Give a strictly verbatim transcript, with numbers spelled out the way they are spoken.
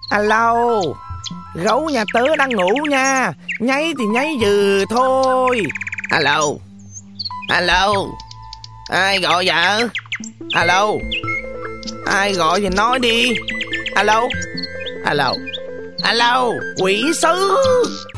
Alo, gấu nhà tớ đang ngủ nha, nháy thì nháy vừa thôi. Alo, alo, ai gọi vậy? Alo, ai gọi thì nói đi. Alo, alo, alo, quỷ sứ.